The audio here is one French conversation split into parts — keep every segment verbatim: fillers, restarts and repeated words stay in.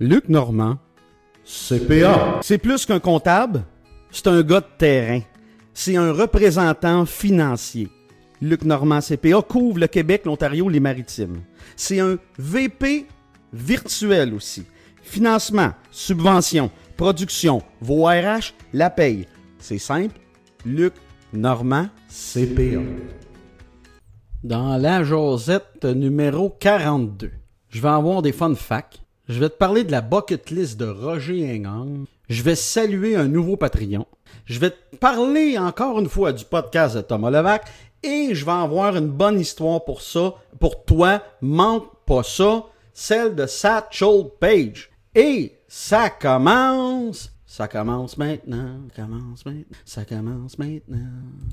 Luc Normand, C P A. C'est plus qu'un comptable, c'est un gars de terrain. C'est un représentant financier. Luc Normand, C P A, couvre le Québec, l'Ontario, les Maritimes. C'est un V P virtuel aussi. Financement, subvention, production, vos R H, la paye. C'est simple, Luc Normand, C P A. Dans la Josette numéro quarante-deux, je vais avoir des fun facts. Je vais te parler de la bucket list de Roger Hengang. Je vais saluer un nouveau Patreon. Je vais te parler encore une fois du podcast de Thomas Levac. Et je vais avoir une bonne histoire pour ça. Pour toi, manque pas ça. Celle de Satchel Paige. Et ça commence. Ça commence maintenant. Ça commence maintenant. Ça commence maintenant.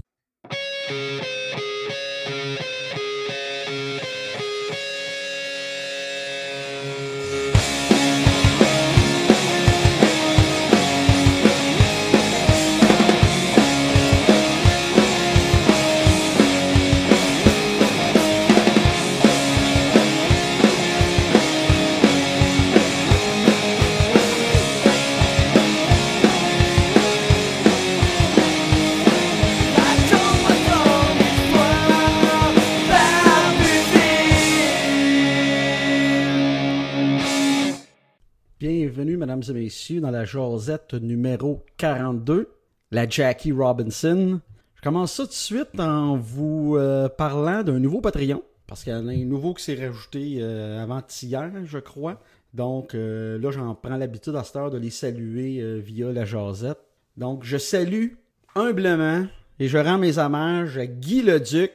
Bienvenue, mesdames et messieurs, dans la Josette numéro quarante-deux, la Jackie Robinson. Je commence ça tout de suite en vous euh, parlant d'un nouveau Patreon, parce qu'il y en a un nouveau qui s'est rajouté euh, avant-hier, je crois. Donc euh, là, j'en prends l'habitude à cette heure de les saluer euh, via la Josette. Donc, je salue humblement et je rends mes hommages à Guy Leduc,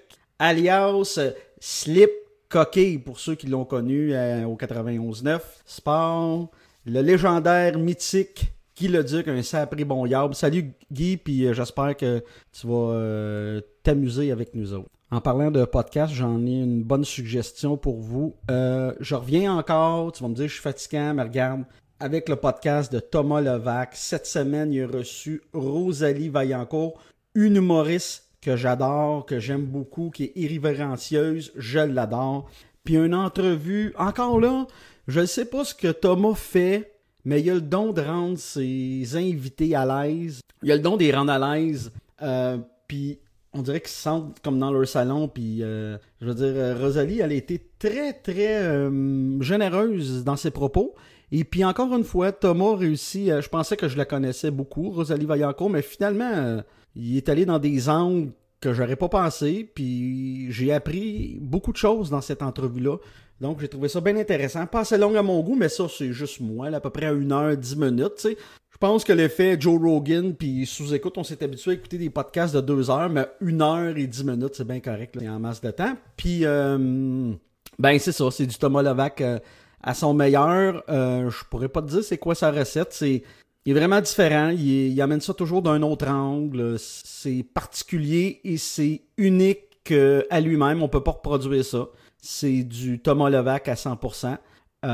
alias euh, Slip Coquille, pour ceux qui l'ont connu euh, au quatre-vingt-onze neuf. Sport... Le légendaire, mythique Guy Leduc, un sapré bon yab. Salut Guy, puis euh, j'espère que tu vas euh, t'amuser avec nous autres. En parlant de podcast, j'en ai une bonne suggestion pour vous. Euh, je reviens encore, tu vas me dire je suis fatiguant, mais regarde, avec le podcast de Thomas Levac. Cette semaine, il a reçu Rosalie Vaillancourt, une humoriste que j'adore, que j'aime beaucoup, qui est irrévérencieuse, je l'adore. Puis une entrevue, encore là... Je ne sais pas ce que Thomas fait, mais il a le don de rendre ses invités à l'aise. Il a le don de les rendre à l'aise. Euh, puis on dirait qu'ils se sentent comme dans leur salon. Puis euh, je veux dire, Rosalie, elle a été très, très euh, généreuse dans ses propos. Et puis encore une fois, Thomas a réussi. Euh, je pensais que je la connaissais beaucoup, Rosalie Vaillancourt, mais finalement, euh, il est allé dans des angles que j'aurais pas pensé. Puis j'ai appris beaucoup de choses dans cette entrevue-là. Donc, j'ai trouvé ça bien intéressant. Pas assez long à mon goût, mais ça, c'est juste moi, là, à peu près à une heure dix minutes, tu sais. Je pense que l'effet Joe Rogan, puis sous-écoute, on s'est habitué à écouter des podcasts de deux heures, mais une heure et dix minutes, c'est bien correct, là, il y a en masse de temps. Puis, euh, ben, c'est ça, c'est du Thomas Levac euh, à son meilleur. Euh, je pourrais pas te dire c'est quoi sa recette, c'est... Il est vraiment différent, il, est, il amène ça toujours d'un autre angle, c'est particulier et c'est unique euh, à lui-même, on peut pas reproduire ça. C'est du Thomas Levac à cent pour cent.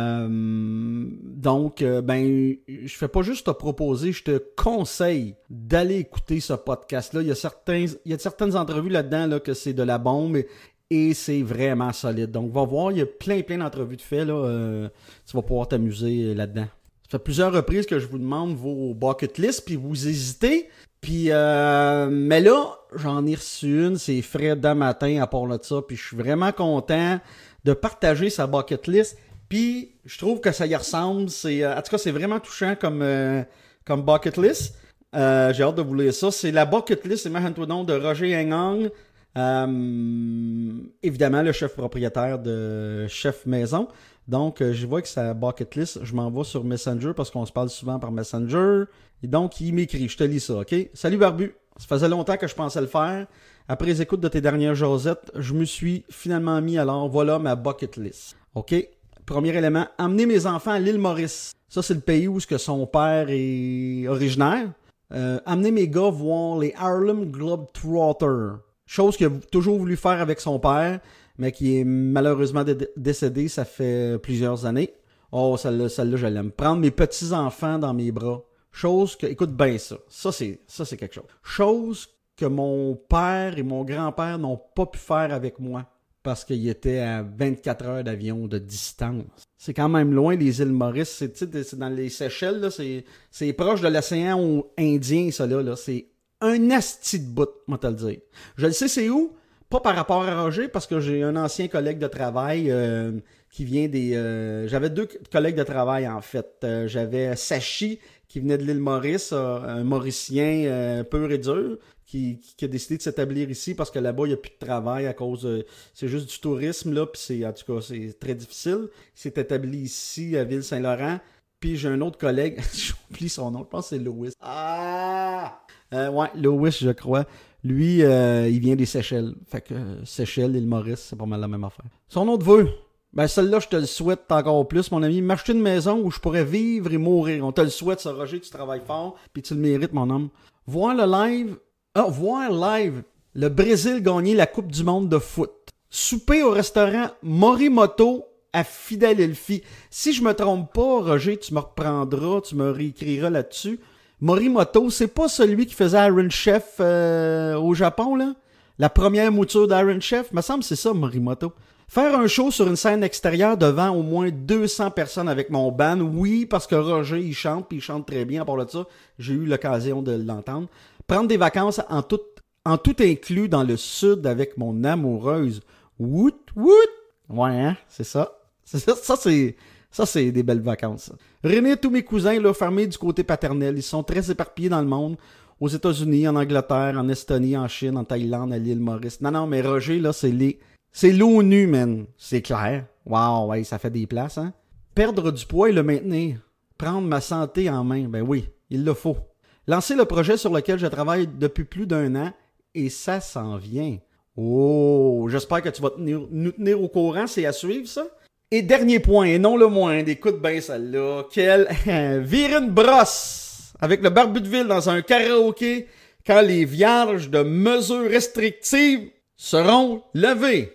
Euh, donc, euh, ben, je fais pas juste te proposer, je te conseille d'aller écouter ce podcast-là. Il y a certains, il y a certaines entrevues là-dedans là, que c'est de la bombe et, et c'est vraiment solide. Donc, va voir, il y a plein, plein d'entrevues de fait. Là, euh, tu vas pouvoir t'amuser là-dedans. Ça fait plusieurs reprises que je vous demande vos bucket list, puis vous hésitez. Puis, euh, mais là, j'en ai reçu une, c'est Fred d'un matin à part de ça, puis je suis vraiment content de partager sa bucket list. Puis, je trouve que ça y ressemble. C'est, en tout cas, c'est vraiment touchant comme, euh, comme bucket list. Euh, j'ai hâte de vous lire ça. C'est la bucket list, imagine-toi donc, de Roger Hengang. Euh, évidemment, le chef propriétaire de Chef Maison. Donc, euh, je vois que sa bucket list, je m'envoie sur Messenger parce qu'on se parle souvent par Messenger. Et donc, il m'écrit, je te lis ça, OK? Salut Barbu, ça faisait longtemps que je pensais le faire. Après les écoutes de tes dernières Josettes, je me suis finalement mis, alors voilà ma bucket list. OK? Premier élément, emmener mes enfants à l'île Maurice. Ça, c'est le pays où ce que son père est originaire. Euh, amener mes gars voir les Harlem Globetrotters. Chose qu'il a toujours voulu faire avec son père, mais qui est malheureusement dé- décédé, ça fait plusieurs années. Oh, celle-là, celle-là, je l'aime. Prendre mes petits-enfants dans mes bras. Chose que, écoute bien ça, ça c'est, ça c'est quelque chose. Chose que mon père et mon grand-père n'ont pas pu faire avec moi. parce qu'il était à vingt-quatre heures d'avion de distance. C'est quand même loin, les îles Maurice. C'est, c'est dans les Seychelles, là, c'est, c'est proche de l'océan Indien, ça là. là. C'est un asti de bout, moi te le dire. Je le sais, c'est où? Pas par rapport à Roger, parce que j'ai un ancien collègue de travail euh, qui vient des... Euh, j'avais deux collègues de travail, en fait. Euh, j'avais Sachi, qui venait de l'île Maurice, euh, un Mauricien euh, pur et dur, qui, qui a décidé de s'établir ici parce que là-bas, il n'y a plus de travail à cause de... C'est juste du tourisme, là, puis c'est, en tout cas, c'est très difficile. Il s'est établi ici, à Ville-Saint-Laurent. Puis j'ai un autre collègue, j'oublie son nom, je pense que c'est Louis. Ah! Euh, ouais, Louis, je crois. Lui, euh, il vient des Seychelles. Fait que euh, Seychelles et le Maurice, c'est pas mal la même affaire. Son autre vœu, ben celle-là, je te le souhaite encore plus, mon ami. M'acheter une maison où je pourrais vivre et mourir. On te le souhaite, ça, Roger, tu travailles fort, puis tu le mérites, mon homme. Voir le live, ah, voir live le Brésil gagner la Coupe du monde de foot. Souper au restaurant Morimoto à Philadelphie. Si je me trompe pas, Roger, tu me reprendras, tu me réécriras là-dessus. Morimoto, c'est pas celui qui faisait Iron Chef euh, au Japon, là? La première mouture d'Iron Chef? Me semble que c'est ça, Morimoto. Faire un show sur une scène extérieure devant au moins deux cents personnes avec mon band, oui, parce que Roger, il chante, puis il chante très bien, à part de ça, j'ai eu l'occasion de l'entendre. Prendre des vacances en tout, en tout inclus dans le sud avec mon amoureuse. Woot, woot! Ouais, hein, c'est ça. C'est ça, ça c'est... Ça, c'est des belles vacances. Ça. Réunir tous mes cousins, là, fermés du côté paternel. Ils sont très éparpillés dans le monde. Aux États-Unis, en Angleterre, en Estonie, en Chine, en Thaïlande, à l'île Maurice. Non, non, mais Roger, là, c'est les... C'est l'ONU, man. C'est clair. Wow, ouais, ça fait des places, hein. Perdre du poids et le maintenir. Prendre ma santé en main. Ben oui, il le faut. Lancer le projet sur lequel je travaille depuis plus d'un an. Et ça s'en vient. Oh, j'espère que tu vas tenir, nous tenir au courant. C'est à suivre, ça. Et dernier point, et non le moindre, écoute bien celle-là, quelle virer une brosse avec le barbu de ville dans un karaoké quand les vierges de mesures restrictives seront levées.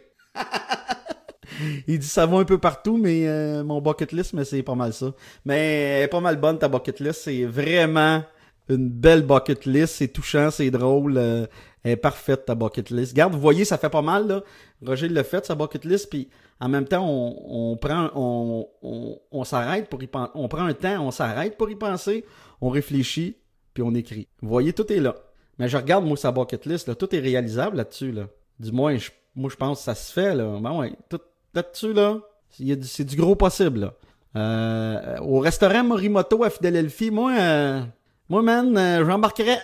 Il dit ça va un peu partout, mais euh, mon bucket list, mais c'est pas mal ça. Mais elle est pas mal bonne ta bucket list, c'est vraiment une belle bucket list, c'est touchant, c'est drôle, euh, elle est parfaite ta bucket list. Regarde, vous voyez, ça fait pas mal là. Roger l'a fait sa bucket list, puis en même temps, on, on prend, on, on, on s'arrête pour y penser, on prend un temps, on s'arrête pour y penser, on réfléchit, puis on écrit. Vous voyez, tout est là. Mais je regarde moi sa bucket list, là, tout est réalisable là-dessus là. Du moins, je, moi je pense que ça se fait là. Ben ouais, tout là-dessus là, il y a du, c'est du gros possible là. Euh, au restaurant Morimoto à Philadelphie, moi. Euh, Moi, man, euh, j'embarquerais.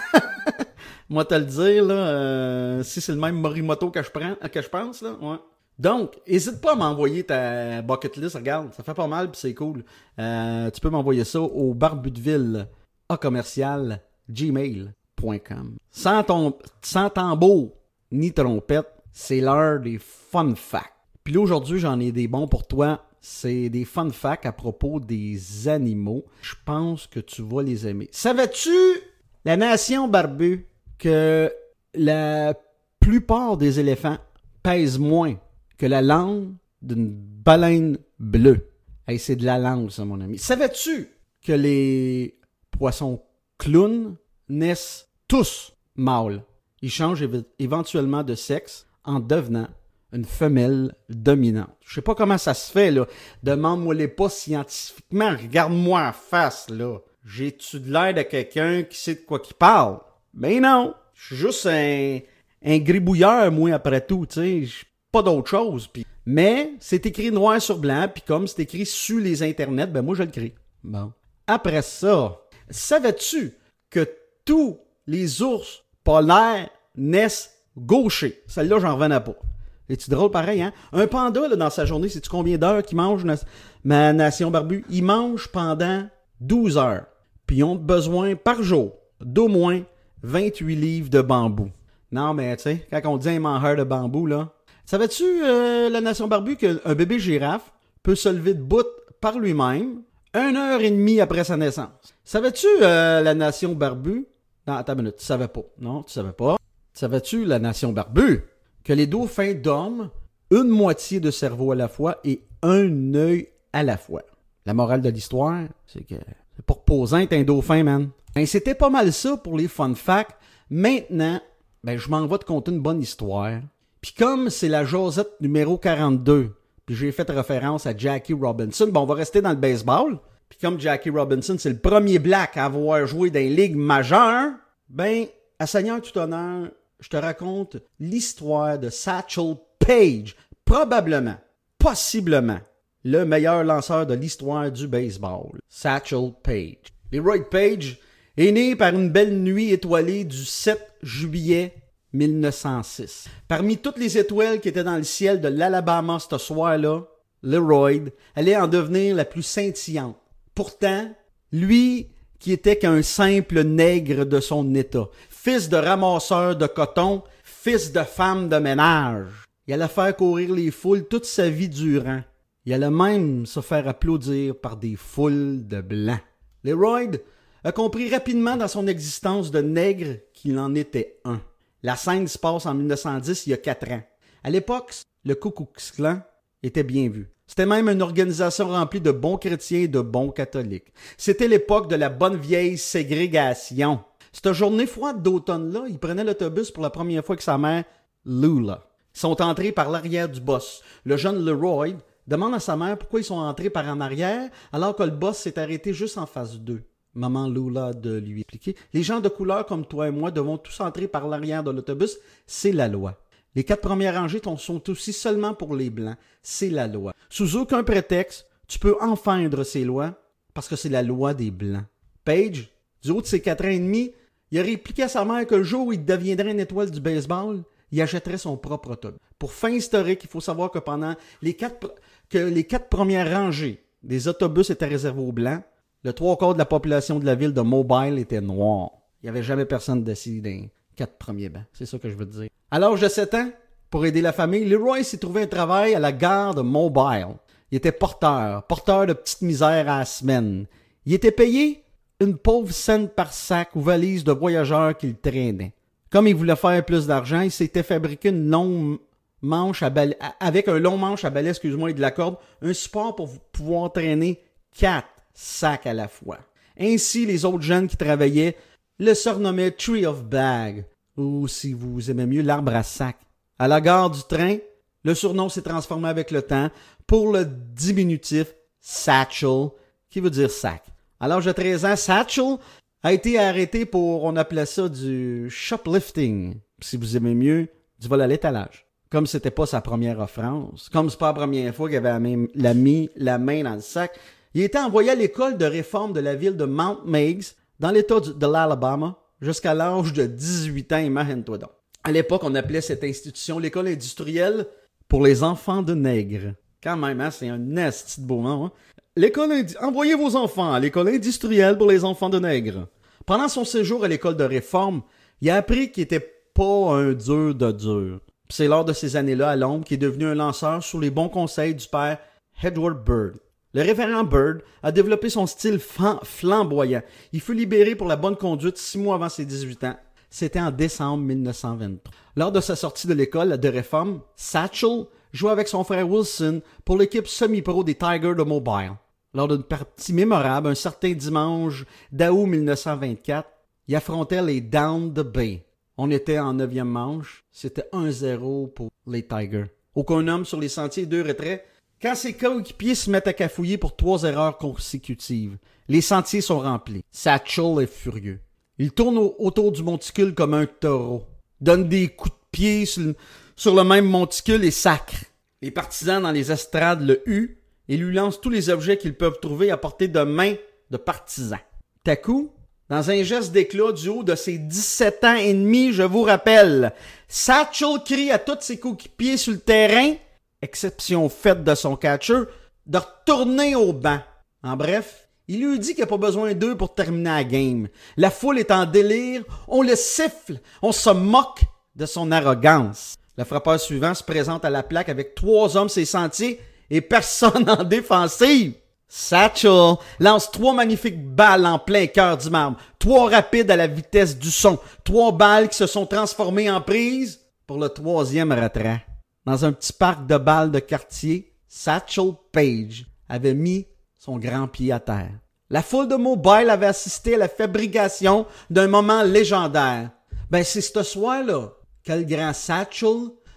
Moi, te le dire, là, euh, si c'est le même Morimoto que je prends, que je pense, là, ouais. Donc, n'hésite pas à m'envoyer ta bucket list, regarde, ça fait pas mal puis c'est cool. Euh, tu peux m'envoyer ça au barbudeville à commercial gmail point com. Sans, ton, sans tambour ni trompette, c'est l'heure des fun facts. Puis là, aujourd'hui, j'en ai des bons pour toi. C'est des fun facts à propos des animaux. Je pense que tu vas les aimer. Savais-tu, la nation barbue, que la plupart des éléphants pèsent moins que la langue d'une baleine bleue? Hey, c'est de la langue, ça, mon ami. Savais-tu que les poissons clowns naissent tous mâles? Ils changent éve- éventuellement de sexe en devenant une femelle dominante. Je sais pas comment ça se fait, là. Demande-moi-les pas scientifiquement. Regarde-moi en face, là. J'ai-tu de l'air de quelqu'un qui sait de quoi qu'il parle? Ben non. Je suis juste un, un gribouilleur, moi, après tout, tu sais. Pas d'autre chose. Pis... Mais c'est écrit noir sur blanc, puis comme c'est écrit sur les internets, ben moi, je le crie. Bon. Après ça, savais-tu que tous les ours polaires naissent gauchers? Celle-là, j'en revenais pas. C'est-tu drôle pareil, hein? Un panda, là, dans sa journée, sais-tu combien d'heures qu'il mange, na- ma nation barbue? Il mange pendant douze heures. Puis ils ont besoin par jour d'au moins vingt-huit livres de bambou. Non, mais tu sais, quand on dit un mangeur de bambou, là... Savais-tu, euh, la nation barbue, qu'un bébé girafe peut se lever de bout par lui-même une heure et demie après sa naissance? Savais-tu, euh, la nation barbue... Non, attends une minute, tu savais pas. Non, tu savais pas. Savais-tu, la nation barbue, que les dauphins dorment une moitié de cerveau à la fois et un œil à la fois? La morale de l'histoire, c'est que c'est pas reposant être un dauphin, man. Ben, c'était pas mal ça pour les fun facts. Maintenant, ben, je m'en vais te conter une bonne histoire Puis comme c'est la Josette numéro quarante-deux, puis j'ai fait référence à Jackie Robinson, bon, on va rester dans le baseball. Puis comme Jackie Robinson, c'est le premier black à avoir joué dans les ligues majeures, ben, à Seigneur tout honneur, je te raconte l'histoire de Satchel Paige, probablement, possiblement, le meilleur lanceur de l'histoire du baseball. Satchel Paige. Leroy Page est né par une belle nuit étoilée du sept juillet mille neuf cent six. Parmi toutes les étoiles qui étaient dans le ciel de l'Alabama ce soir-là, Leroy allait en devenir la plus scintillante. Pourtant, lui qui était qu'un simple nègre de son état, fils de ramasseur de coton, fils de femme de ménage, il allait faire courir les foules toute sa vie durant. Il allait même se faire applaudir par des foules de blancs. Leroy a compris rapidement dans son existence de nègre qu'il en était un. La scène se passe en mille neuf cent dix, il y a quatre ans. À l'époque, le Ku Klux Klan était bien vu. C'était même une organisation remplie de bons chrétiens et de bons catholiques. C'était l'époque de la bonne vieille ségrégation. Cette journée froide d'automne-là, il prenait l'autobus pour la première fois avec sa mère, Lula. Ils sont entrés par l'arrière du boss. Le jeune Leroy demande à sa mère pourquoi ils sont entrés par en arrière alors que le boss s'est arrêté juste en face d'eux. Maman Lula de lui expliquer. Les gens de couleur comme toi et moi devons tous entrer par l'arrière de l'autobus. C'est la loi. Les quatre premières rangées sont aussi seulement pour les Blancs. C'est la loi. Sous aucun prétexte, tu peux enfreindre ces lois parce que c'est la loi des Blancs. Page, du haut de ses quatre ans et demi, il a répliqué à sa mère que le jour où il deviendrait une étoile du baseball, il achèterait son propre autobus. Pour fin historique, il faut savoir que pendant les quatre, que les quatre premières rangées des autobus étaient réservés aux Blancs, le trois quarts de la population de la ville de Mobile était noire. Il n'y avait jamais personne d'assis dans les quatre premiers bancs. C'est ça que je veux te dire. À l'âge de sept ans, pour aider la famille, Leroy s'est trouvé un travail à la gare de Mobile. Il était porteur, porteur de petites misères à la semaine. Il était payé une pauvre scène par sac ou valise de voyageurs qu'il traînait. Comme il voulait faire plus d'argent, il s'était fabriqué une longue manche à balai, avec un long manche à balai, excuse-moi, et de la corde, un support pour pouvoir traîner quatre sacs à la fois. Ainsi, les autres jeunes qui travaillaient le surnommaient Tree of Bag, ou si vous aimez mieux, l'arbre à sac. À la gare du train, le surnom s'est transformé avec le temps pour le diminutif Satchel, qui veut dire sac. À l'âge de treize ans, Satchel a été arrêté pour, on appelait ça du shoplifting, si vous aimez mieux, du vol à l'étalage. Comme c'était pas sa première offense, comme c'est pas la première fois qu'il avait mis la, la main dans le sac, il était envoyé à l'école de réforme de la ville de Mount Meigs, dans l'état de l'Alabama, jusqu'à l'âge de dix-huit ans, imagine-toi donc. À l'époque, on appelait cette institution l'école industrielle pour les enfants de nègres. Quand même, hein, c'est un esti de beau nom. Hein? L'école indi- Envoyez vos enfants à l'école industrielle pour les enfants de nègres. Pendant son séjour à l'école de réforme, il a appris qu'il n'était pas un dur de dur. Puis c'est lors de ces années-là à Londres qu'il est devenu un lanceur sous les bons conseils du père Edward Bird. Le révérend Bird a développé son style flamboyant. Il fut libéré pour la bonne conduite six mois avant ses dix-huit ans. C'était en décembre mille neuf cent vingt-trois. Lors de sa sortie de l'école de réforme, Satchel jouait avec son frère Wilson pour l'équipe semi-pro des Tigers de Mobile. Lors d'une partie mémorable, un certain dimanche d'août mille neuf cent vingt-quatre, il affrontait les Down the Bay. On était en neuvième manche. C'était un zéro pour les Tigers. Aucun homme sur les sentiers, deux retraits. Quand ses coéquipiers se mettent à cafouiller pour trois erreurs consécutives, les sentiers sont remplis. Satchel est furieux. Il tourne au- autour du monticule comme un taureau, donne des coups de pied sur le, sur le même monticule et sacre. Les partisans dans les estrades le huent et lui lancent tous les objets qu'ils peuvent trouver à portée de main de partisans. Tout à coup, dans un geste d'éclat du haut de ses dix-sept ans et demi, je vous rappelle, Satchel crie à tous ses coéquipiers sur le terrain, exception faite de son catcher, de retourner au banc. En bref, il lui dit qu'il n'y a pas besoin d'eux pour terminer la game. La foule est en délire, on le siffle, on se moque de son arrogance. Le frappeur suivant se présente à la plaque avec trois hommes sur les sentiers et personne en défensive. Satchel lance trois magnifiques balles en plein cœur du marbre, trois rapides à la vitesse du son, trois balles qui se sont transformées en prise pour le troisième retrait. Dans un petit parc de balles de quartier, Satchel Paige avait mis son grand pied à terre. La foule de Mobile avait assisté à la fabrication d'un moment légendaire. Ben, c'est ce soir-là que le grand Satchel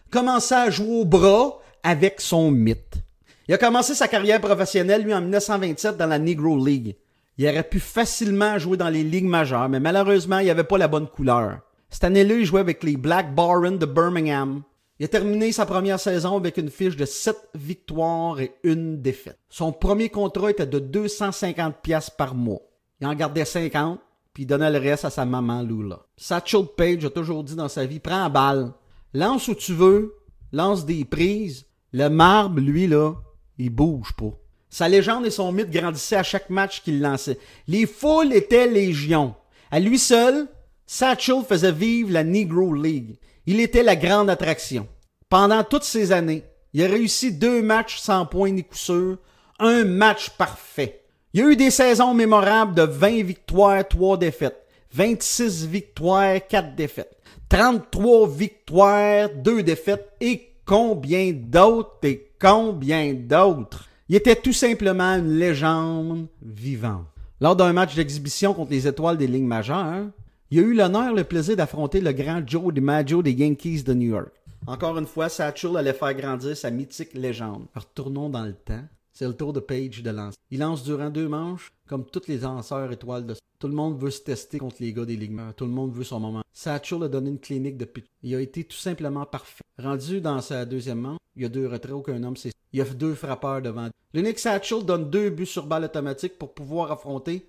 commençait à jouer au bras avec son mythe. Il a commencé sa carrière professionnelle, lui, en dix-neuf cent vingt-sept dans la Negro League. Il aurait pu facilement jouer dans les ligues majeures, mais malheureusement, il n'avait pas la bonne couleur. Cette année-là, il jouait avec les Black Barons de Birmingham. Il a terminé sa première saison avec une fiche de sept victoires et une défaite. Son premier contrat était de deux cent cinquante dollars par mois. Il en gardait cinquante, puis il donnait le reste à sa maman Lula. Satchel Paige a toujours dit dans sa vie, prends la balle, lance où tu veux, lance des prises. Le marbre, lui, là, il bouge pas. Sa légende et son mythe grandissaient à chaque match qu'il lançait. Les foules étaient légion. À lui seul, Satchel faisait vivre la Negro League. Il était la grande attraction. Pendant toutes ces années, il a réussi deux matchs sans points ni coup sûr, un match parfait. Il y a eu des saisons mémorables de vingt victoires, trois défaites, vingt-six victoires, quatre défaites, trente-trois victoires, deux défaites et combien d'autres et combien d'autres. Il était tout simplement une légende vivante. Lors d'un match d'exhibition contre les étoiles des ligues majeures, il a eu l'honneur et le plaisir d'affronter le grand Joe DiMaggio des Yankees de New York. Encore une fois, Satchel allait faire grandir sa mythique légende. Retournons dans le temps. C'est le tour de Paige de lancer. Il lance durant deux manches, comme tous les lanceurs étoiles de... Tout le monde veut se tester contre les gars des ligues majeures. Tout le monde veut son moment. Satchel a donné une clinique de pitch. Il a été tout simplement parfait. Rendu dans sa deuxième manche, il y a deux retraits, aucun homme s'est... Il y a deux frappeurs devant. L'unique Satchel donne deux buts sur balle automatique pour pouvoir affronter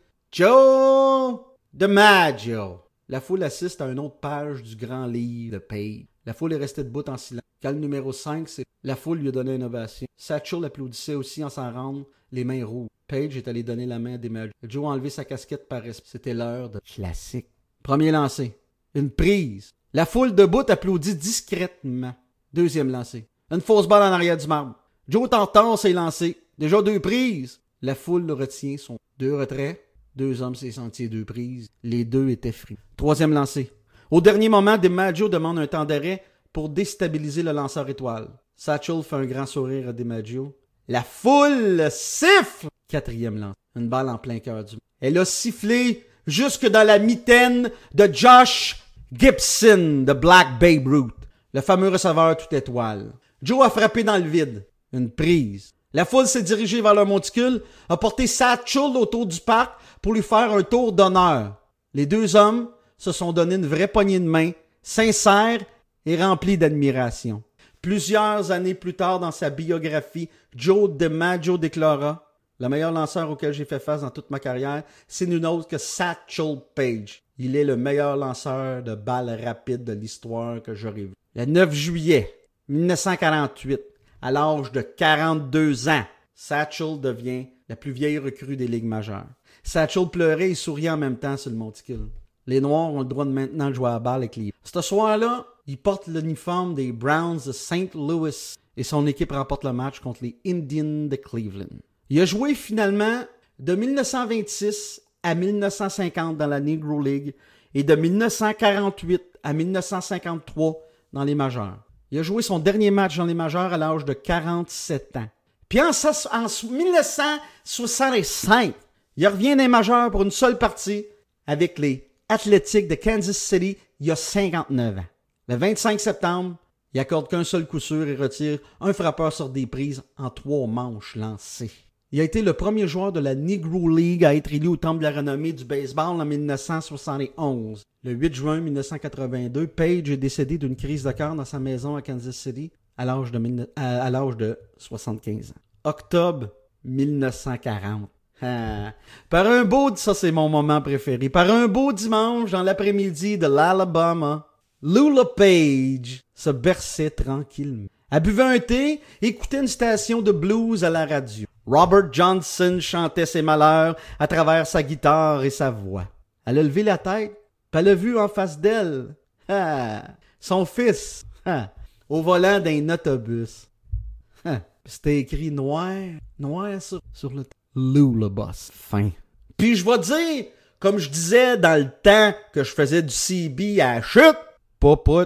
Joe DiMaggio. La foule assiste à une autre page du grand livre de Paige. La foule est restée debout en silence. Quand le numéro cinq, c'est... La foule lui a donné une ovation. Satchel applaudissait aussi en s'en rendant les mains rouges. Paige est allé donner la main à DiMaggio. Joe a enlevé sa casquette par respect. C'était l'heure de classique. Premier lancé. Une prise. La foule debout applaudit discrètement. Deuxième lancé. Une fausse balle en arrière du marbre. Joe Tantor s'est lancé. Déjà deux prises. La foule le retient. Son deux retraits. Deux hommes s'est senti deux prises. Les deux étaient frits. Troisième lancé. Au dernier moment, DiMaggio demande un temps d'arrêt pour déstabiliser le lanceur étoile. Satchel fait un grand sourire à DiMaggio. La foule siffle! Quatrième lance. Une balle en plein cœur du... Elle a sifflé jusque dans la mitaine de Josh Gibson de Black Babe Ruth, le fameux receveur toute étoile. Joe a frappé dans le vide. Une prise. La foule s'est dirigée vers le monticule, a porté Satchel autour du parc pour lui faire un tour d'honneur. Les deux hommes se sont donné une vraie poignée de main, sincère et remplie d'admiration. Plusieurs années plus tard, dans sa biographie, Joe DiMaggio déclara « Le meilleur lanceur auquel j'ai fait face dans toute ma carrière, c'est nul autre que Satchel Paige. Il est le meilleur lanceur de balles rapides de l'histoire que j'aurais vu. » Le neuf juillet mille neuf cent quarante-huit, à l'âge de quarante-deux ans, Satchel devient la plus vieille recrue des ligues majeures. Satchel pleurait et souriait en même temps sur le monticule. Les Noirs ont le droit de maintenant jouer à la balle avec les... Ce soir-là, il porte l'uniforme des Browns de Saint Louis et son équipe remporte le match contre les Indians de Cleveland. Il a joué finalement de mille neuf cent vingt-six à mille neuf cent cinquante dans la Negro League et de mille neuf cent quarante-huit à mille neuf cent cinquante-trois dans les majeures. Il a joué son dernier match dans les majeures à l'âge de quarante-sept ans. Puis en, en mille neuf cent soixante-cinq, il revient dans les majeures pour une seule partie avec les Athletics de Kansas City il y a cinquante-neuf ans. Le vingt-cinq septembre, il accorde qu'un seul coup sûr et retire un frappeur sur des prises en trois manches lancées. Il a été le premier joueur de la Negro League à être élu au Temple de la renommée du baseball en mille neuf cent soixante et onze. Le huit juin mille neuf cent quatre-vingt-deux, Paige est décédé d'une crise de cœur dans sa maison à Kansas City à l'âge de, à, à l'âge de soixante-quinze ans. Octobre mille neuf cent quarante. Ah. Par un beau, ça c'est mon moment préféré, par un beau dimanche dans l'après-midi de l'Alabama, Lula Paige se berçait tranquillement. Elle buvait un thé et écoutait une station de blues à la radio. Robert Johnson chantait ses malheurs à travers sa guitare et sa voix. Elle a levé la tête, puis elle a vu en face d'elle ah, son fils ah, au volant d'un autobus. Ah, c'était écrit noir, noir sur, sur le... Lula Boss. Fin. Puis je vais dire, comme je disais dans le temps que je faisais du C B à la chute, popout,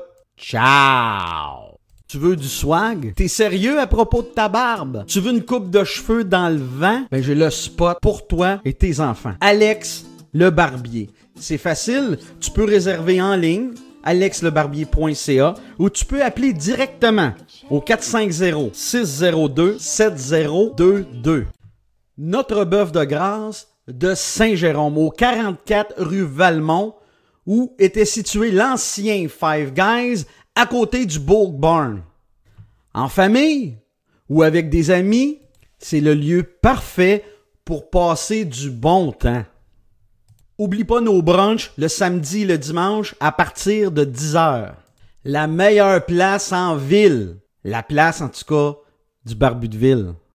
ciao! Tu veux du swag? T'es sérieux à propos de ta barbe? Tu veux une coupe de cheveux dans le vent? Ben j'ai le spot pour toi et tes enfants. Alex, le barbier. C'est facile, tu peux réserver en ligne alex le barbier point c a ou tu peux appeler directement au quatre cinq zéro, six zéro deux, sept zéro deux deux. Notre bœuf de grâce de Saint-Jérôme, au quarante-quatre rue Valmont, où était situé l'ancien Five Guys à côté du Bulk Barn. En famille ou avec des amis, c'est le lieu parfait pour passer du bon temps. Oublie pas nos brunchs le samedi et le dimanche à partir de dix heures. La meilleure place en ville. La place, en tout cas, du Barbu de Ville.